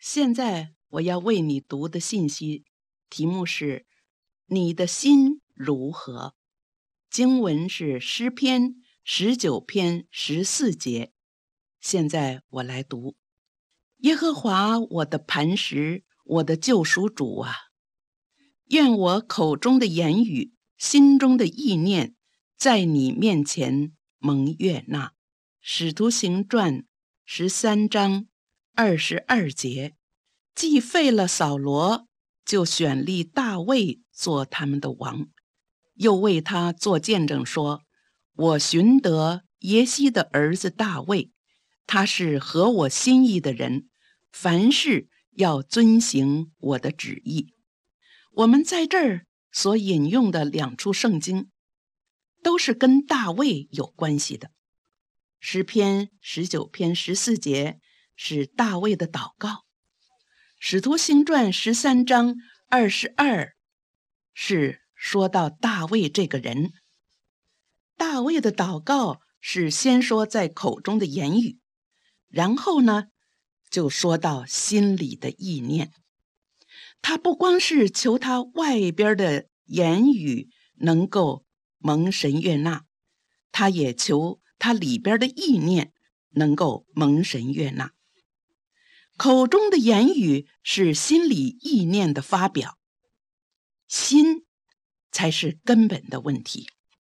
现在我要为你读的信息题目是你的心如何？经文是诗篇19篇14节。现在我来读：耶和华我的磐石，我的救赎主啊，愿我口中的言语，心中的意念，在你面前蒙悦纳。使徒行传13章22节。既废了扫罗，就选立大卫做他们的王，又为他做见证说，我寻得耶西的儿子大卫，他是合我心意的人，凡事要遵行我的旨意。我们在这儿所引用的两处圣经都是跟大卫有关系的。诗篇19篇14节是大卫的祷告，使徒行传13章22是说到大卫这个人。大卫的祷告是先说在口中的言语，然后呢就说到心里的意念。他不光是求他外边的言语能够蒙神悦纳，他也求他里边的意念能够蒙神悦纳。口中的言语是心理意念的发表，心才是根本的问题。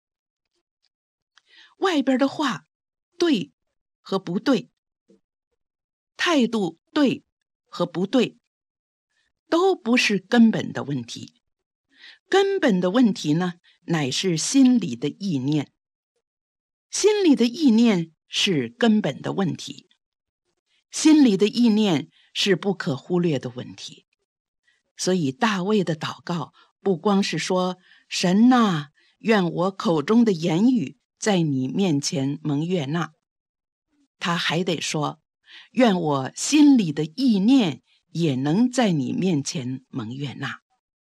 外边的话对和不对，态度对和不对，都不是根本的问题。根本的问题呢，乃是心里的意念。心里的意念是根本的问题，心里的意念是不可忽略的问题。所以大卫的祷告不光是说，神哪，愿我口中的言语在你面前蒙悦纳，他还得说，愿我心里的意念也能在你面前蒙悦纳。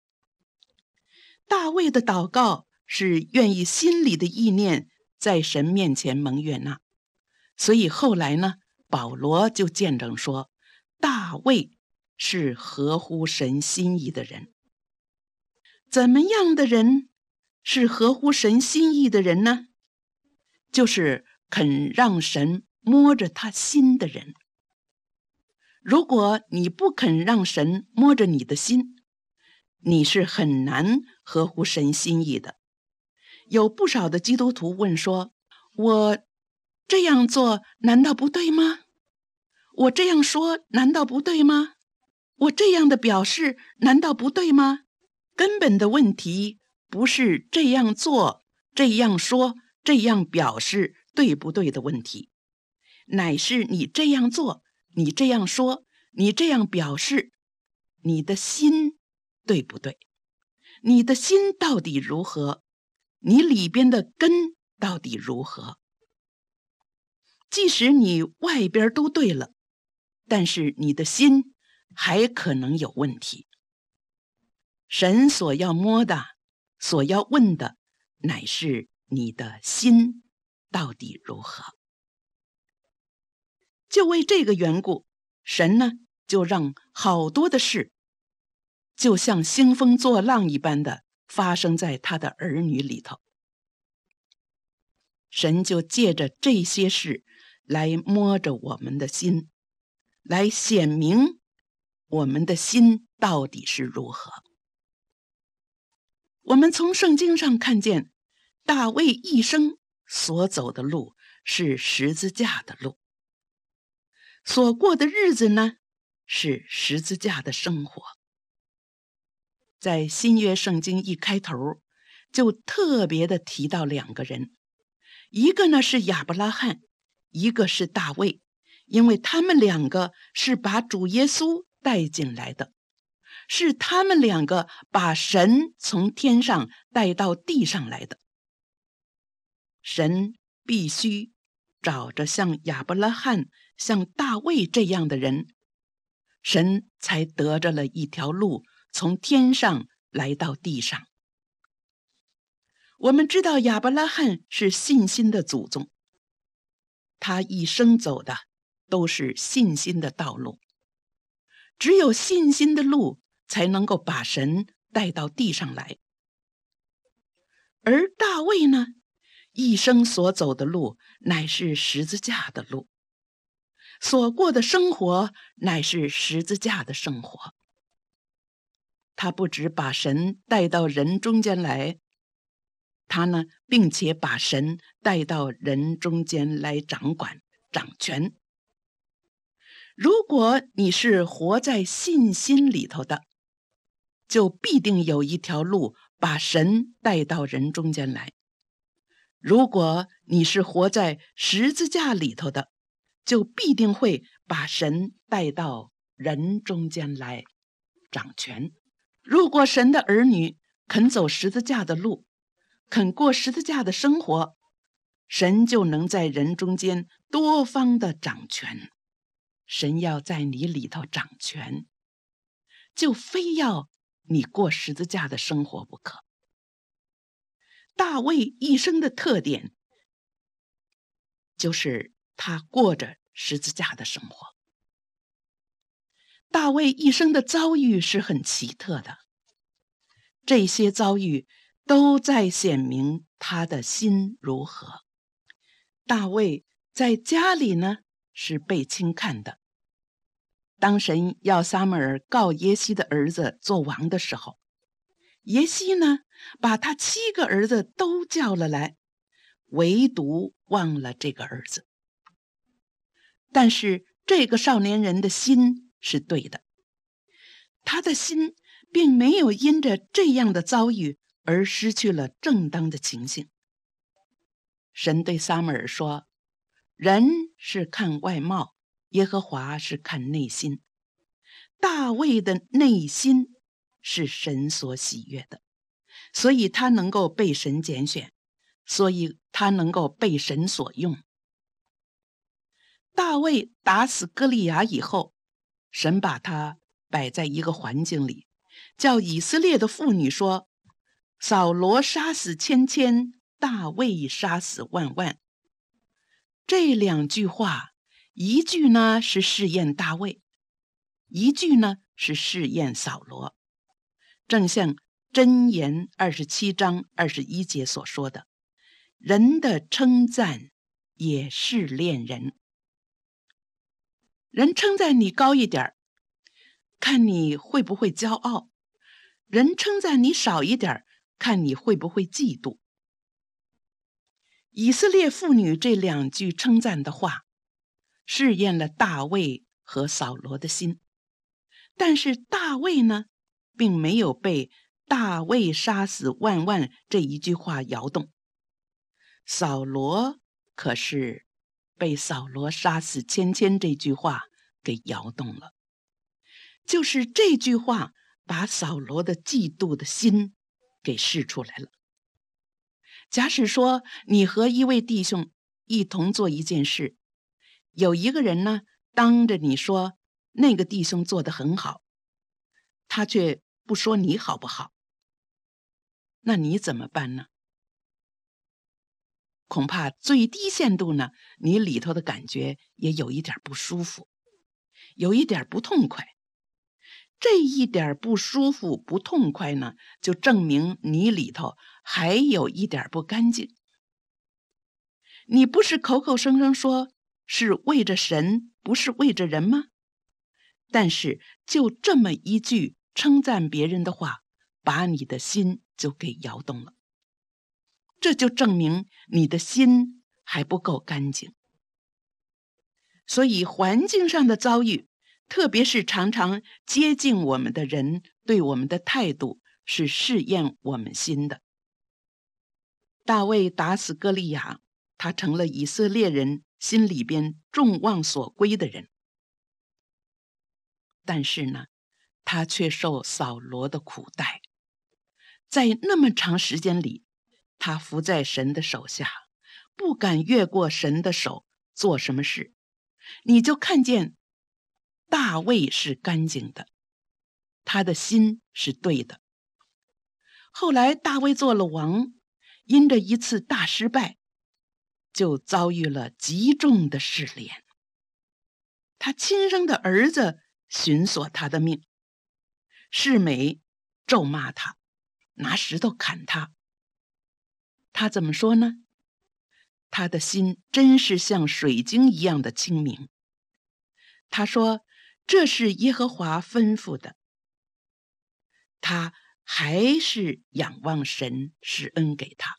大卫的祷告是愿意心里的意念在神面前蒙悦纳，所以后来呢，保罗就见证说，大卫是合乎神心意的人。怎么样的人是合乎神心意的人呢？就是肯让神摸着他心的人。如果你不肯让神摸着你的心，你是很难合乎神心意的。有不少的基督徒问说，我这样做难道不对吗？我这样说难道不对吗？我这样的表示难道不对吗？根本的问题不是这样做、这样说、这样表示对不对的问题，乃是你这样做、你这样说、你这样表示，你的心对不对？你的心到底如何？你里边的根到底如何？即使你外边都对了，但是你的心还可能有问题。神所要摸的，所要问的，乃是你的心到底如何。就为这个缘故，神呢就让好多的事就像兴风作浪一般的发生在他的儿女里头。神就借着这些事来摸着我们的心，来显明我们的心到底是如何。我们从圣经上看见，大卫一生所走的路是十字架的路，所过的日子呢，是十字架的生活。在新约圣经一开头，就特别的提到两个人，一个呢是亚伯拉罕，一个是大卫，因为他们两个是把主耶稣带进来的，是他们两个把神从天上带到地上来的。神必须找着像亚伯拉罕、像大卫这样的人，神才得着了一条路从天上来到地上。我们知道亚伯拉罕是信心的祖宗，他一生走的都是信心的道路。 只有信心的路才能够把神带到地上来。而大卫呢，一生所走的路乃是十字架的路，所过的生活乃是十字架的生活。他不只把神带到人中间来，他呢，并且把神带到人中间来掌管、掌权。如果你是活在信心里头的，就必定有一条路把神带到人中间来。如果你是活在十字架里头的，就必定会把神带到人中间来掌权。如果神的儿女肯走十字架的路，肯过十字架的生活，神就能在人中间多方的掌权。神要在你里头掌权，就非要你过十字架的生活不可。大卫一生的特点就是他过着十字架的生活。大卫一生的遭遇是很奇特的，这些遭遇都在显明他的心如何。大卫在家里呢，是被轻看的。当神要撒母耳告耶西的儿子做王的时候，耶西呢，把他7个儿子都叫了来，唯独忘了这个儿子。但是这个少年人的心是对的，他的心并没有因着这样的遭遇而失去了正当的情形。神对撒母耳说，人是看外貌，耶和华是看内心。大卫的内心是神所喜悦的，所以他能够被神拣选，所以他能够被神所用。大卫打死歌利亚以后，神把他摆在一个环境里，叫以色列的妇女说，扫罗杀死千千，大卫杀死万万。这2句话，一句呢是试验大卫，一句呢是试验扫罗。正像箴言27章21节所说的，人的称赞也试炼人。人称赞你高一点，看你会不会骄傲；人称赞你少一点，看你会不会嫉妒。以色列妇女这2句称赞的话，试验了大卫和扫罗的心。但是大卫呢，并没有被大卫杀死万万这一句话摇动。扫罗可是被扫罗杀死千千这句话给摇动了。就是这句话把扫罗的嫉妒的心给试出来了。假使说你和一位弟兄一同做一件事，有一个人呢，当着你说那个弟兄做得很好，他却不说你好不好，那你怎么办呢？恐怕最低限度呢，你里头的感觉也有一点不舒服，有一点不痛快。这一点不舒服不痛快呢，就证明你里头还有一点不干净。你不是口口声声说是为着神，不是为着人吗？但是就这么一句称赞别人的话，把你的心就给摇动了。这就证明你的心还不够干净。所以环境上的遭遇，特别是常常接近我们的人对我们的态度，是试验我们心的。大卫打死歌利亚，他成了以色列人心里边众望所归的人。但是呢，他却受扫罗的苦待。在那么长时间里，他伏在神的手下，不敢越过神的手做什么事。你就看见大卫是干净的，他的心是对的。后来大卫做了王，因着一次大失败，就遭遇了极重的试炼。他亲生的儿子寻索他的命，世美咒骂他，拿石头砍他。他怎么说呢？他的心真是像水晶一样的清明。他说，这是耶和华吩咐的。他还是仰望神施恩给他。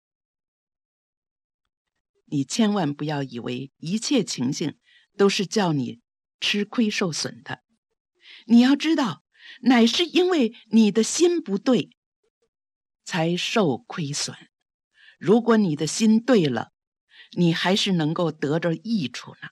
你千万不要以为一切情形都是叫你吃亏受损的。你要知道，乃是因为你的心不对，才受亏损。如果你的心对了，你还是能够得着益处呢。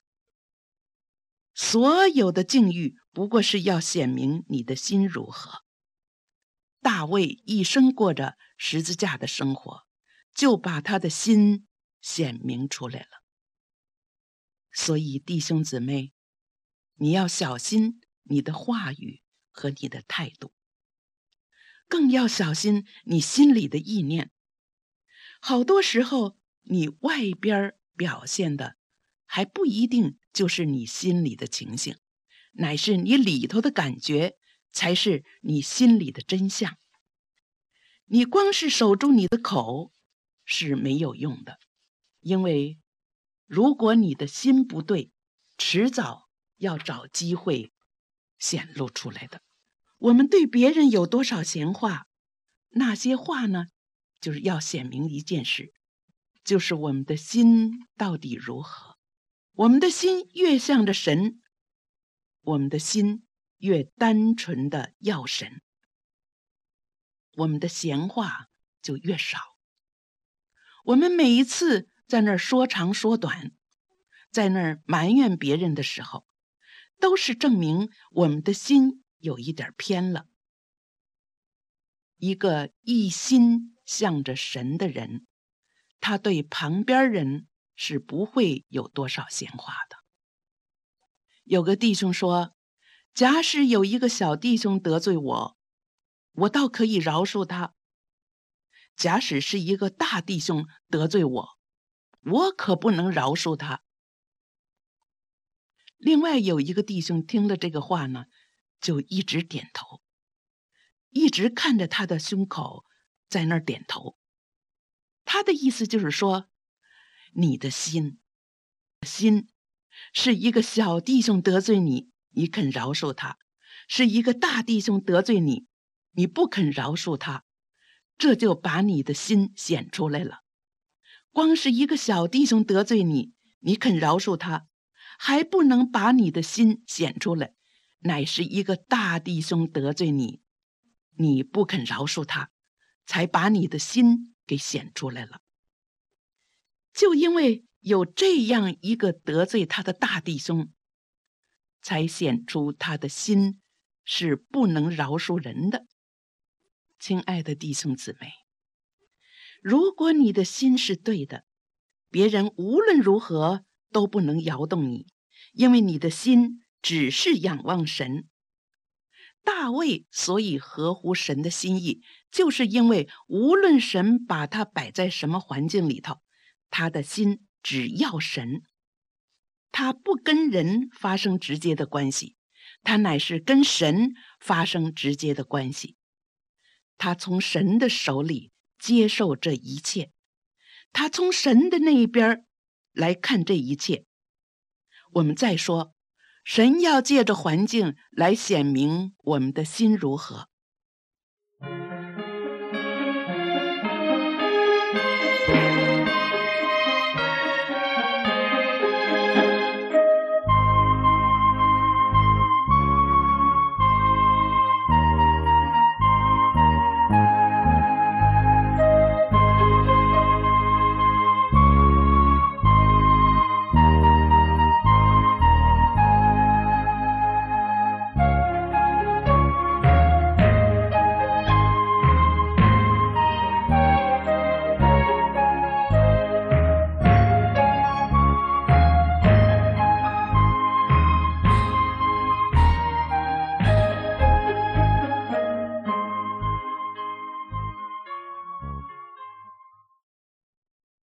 所有的境遇不过是要显明你的心如何。大卫一生过着十字架的生活，就把他的心显明出来了。所以弟兄姊妹，你要小心你的话语和你的态度，更要小心你心里的意念。好多时候你外边表现的还不一定就是你心里的情形，乃是你里头的感觉才是你心里的真相。你光是守住你的口是没有用的，因为如果你的心不对，迟早要找机会显露出来的。我们对别人有多少闲话，那些话呢，就是要显明一件事，就是我们的心到底如何。我们的心越向着神，我们的心越单纯的要神，我们的闲话就越少。我们每一次在那儿说长说短，在那儿埋怨别人的时候，都是证明我们的心有一点偏了。一个一心向着神的人，他对旁边人是不会有多少闲话的。有个弟兄说，假使有一个小弟兄得罪我，我倒可以饶恕他；假使是一个大弟兄得罪我，我可不能饶恕他。另外有一个弟兄听了这个话呢，就一直点头，一直看着他的胸口在那儿点头。他的意思就是说，你的心是一个小弟兄得罪你，你肯饶恕他；是一个大弟兄得罪你，你不肯饶恕他，这就把你的心显出来了。光是一个小弟兄得罪你，你肯饶恕他，还不能把你的心显出来，乃是一个大弟兄得罪你，你不肯饶恕他，才把你的心给显出来了。就因为有这样一个得罪他的大弟兄，才显出他的心是不能饶恕人的。亲爱的弟兄姊妹，如果你的心是对的，别人无论如何都不能摇动你，因为你的心只是仰望神。大卫所以合乎神的心意，就是因为无论神把他摆在什么环境里头，他的心只要神。他不跟人发生直接的关系，他乃是跟神发生直接的关系。他从神的手里接受这一切，他从神的那一边来看这一切。我们再说，神要借着环境来显明我们的心如何。